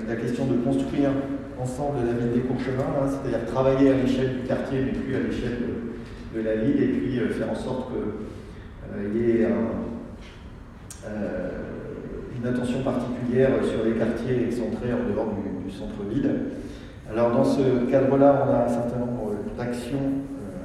la question de construire ensemble la ville des Courchevins, hein, c'est-à-dire travailler à l'échelle du quartier, mais plus à l'échelle de la ville, et puis faire en sorte qu'il y ait une attention particulière sur les quartiers excentrés en dehors du centre-ville. Alors dans ce cadre-là, on a un certain nombre d'actions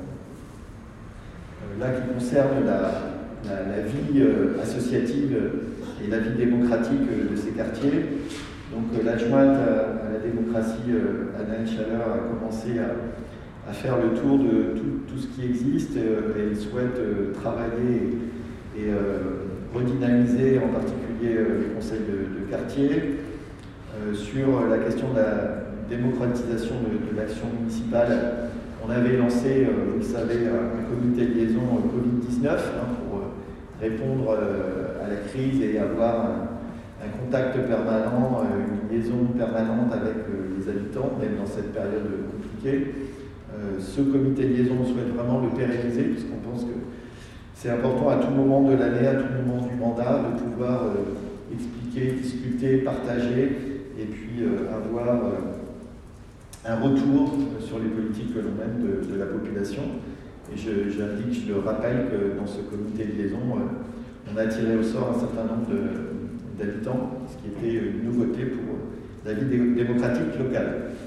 là qui concernent la vie associative et la vie démocratique de ces quartiers. Donc l'adjointe à la démocratie, Anaëlle Chaleur, a commencé à faire le tour de tout ce qui existe. Elle souhaite travailler et redynamiser en particulier les conseils de quartier sur la question de la démocratisation de l'action municipale. On avait lancé, vous le savez, un comité de liaison Covid-19 pour répondre à la crise et avoir un contact permanent, une liaison permanente avec les habitants, même dans cette période compliquée. Ce comité de liaison, on souhaite vraiment le pérenniser, puisqu'on pense que c'est important à tout moment de l'année, à tout moment du mandat, de pouvoir expliquer, discuter, partager, et puis avoir un retour sur les politiques que l'on mène de la population. Et je le rappelle que dans ce comité de liaison, on a tiré au sort un certain nombre d'habitants, ce qui était une nouveauté pour la vie démocratique locale.